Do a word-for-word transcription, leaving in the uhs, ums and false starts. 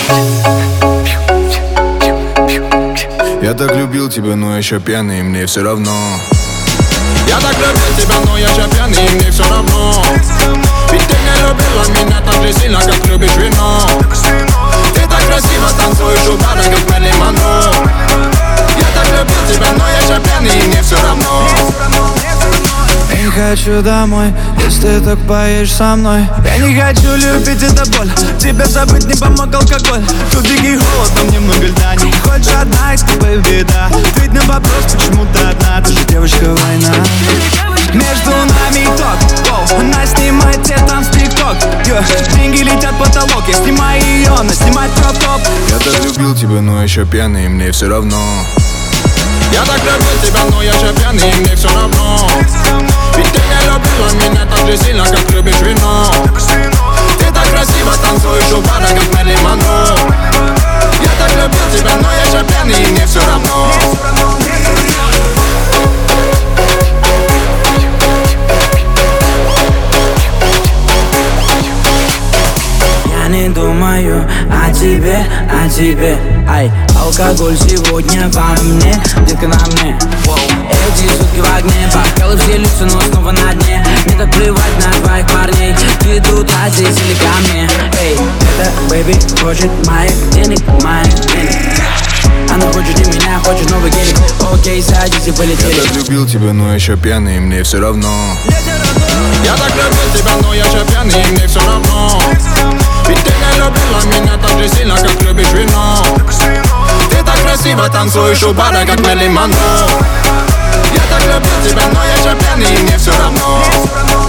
Я так любил тебя, но еще пьяный, и мне все равно. Я так любил тебя, но я еще пьяный, и мне все равно. Ведь ты не любила меня так же сильно, как любишь вино. Ты так красиво танцуешь у бара, как Мэрилин Монро. Я так любил тебя, но я еще пьяный, и мне все равно. Я не хочу домой, если ты так поешь со мной. Я не хочу любить, это боль. Тебе забыть не помог алкоголь. Тупик и холод, там немного льда. Не хочешь одна, и с тобой беда. Ответь на вопрос, почему ты одна. Ты же девочка, война. Между нами ток, она снимает те там с тик-ток. Деньги летят в потолок, я снимаю ее, она снимает кроп-топ. Я так любил тебя, но еще пьяный, и мне все равно. Я так любил тебя, но я еще пьяный, и мне все равно. Ведь ты не любила меня так же сильно, как любишь вино. Ты так красиво танцуешь у бара, как Мэрилин Монро. Я так любил тебя, но я еще пьяный, и мне все равно. Я не думаю о тебе, о тебе. Ай, алкоголь сегодня во мне, детка на мне. Воу. Эти сутки в огне, бокалы все лица, но снова на дне. Мне так плевать на твоих парней, ты тут, а здесь или ко мне. Эй, эта бэйби хочет моих денег, моих денег. Она хочет и меня, хочет новый гелик. Окей, садись и полетели. Я так любил тебя, но еще пьяный, и мне все равно. Я так любил тебя, но я еще пьяный, и мне все равно. Ведь ты не любила меня так же сильно, как любишь вино. Ты так красиво танцуешь у бара, как Мэрилин Монро. Я так любил тебя, но я еще пьяный, и мне все равно.